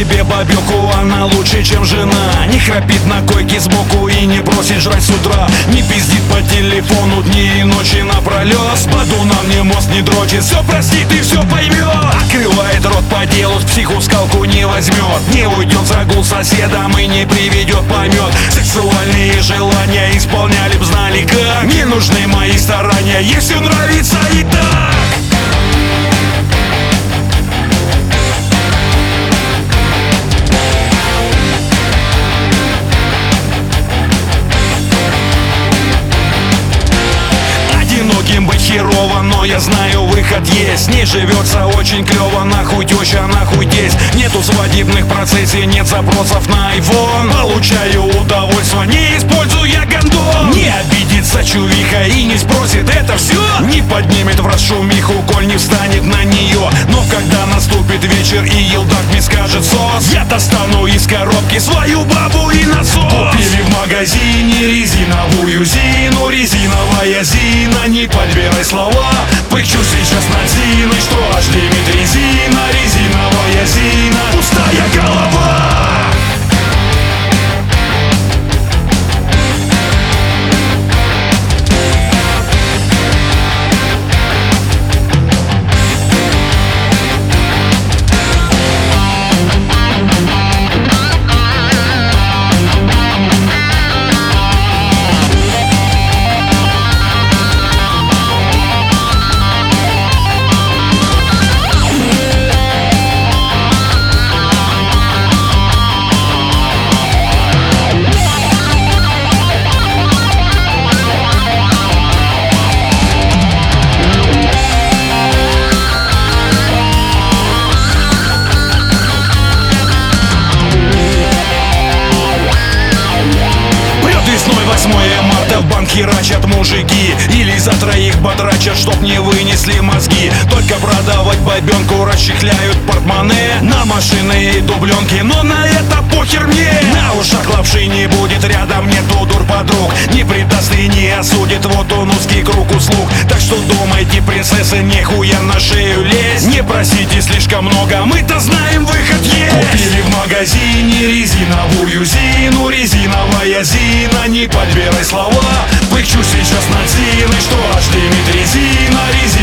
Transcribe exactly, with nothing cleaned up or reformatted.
себе бабёку, она лучше, чем жена. Не храпит на койке сбоку и не просит жрать с утра. Не пиздит по телефону дни и ночи напролёт. С бадуном ни мост не дрочит, все простит и все поймет. Открывает рот по делу, в психу скалку не возьмет. Не уйдет загул соседом и не приведет помет. Сексуальные желания исполняли б, знали как. Не нужны мои старания, ей все нравится и так. Одиноким быть херово, но я знаю, выход есть. Не живется очень клево, нахуй теща, нахуй тесть. Нету свадебных процессий, нет запросов на айфон. Получаю удовольствие, не используя гондон. Не обидится чувиха и не спросит, это все? Не поднимет в расшумиху, коль не встанет на нее. Но когда наступит вечер и елдак мне скажет сос, я достану из коробки свою бабу и насос. Купили в магазине резиновую Зину, резиновая Зина, не подбирай слова. Пыхчу сейчас над Зиной, что аж дымит резина, резиновая Зина, пустая голова. восьмое марта в банк херачат мужики, или за троих батрачат, чтоб не вынесли мозги. Только продавать бабенку расчехляют портмоне на машины и дубленки, но на это похер мне. На ушах лапши не будет, рядом нету дур подруг. Не предаст и не осудит, вот он узкий круг услуг. Так что думайте, принцессы, нихуя на шею лезть. Не просите слишком много, мы-то знаем, выход есть. Купили в магазине резиновую Зину, резиновая Зина, не подбирай слова. Пыхчу сейчас над Зиной, что аж дымит резина, резина.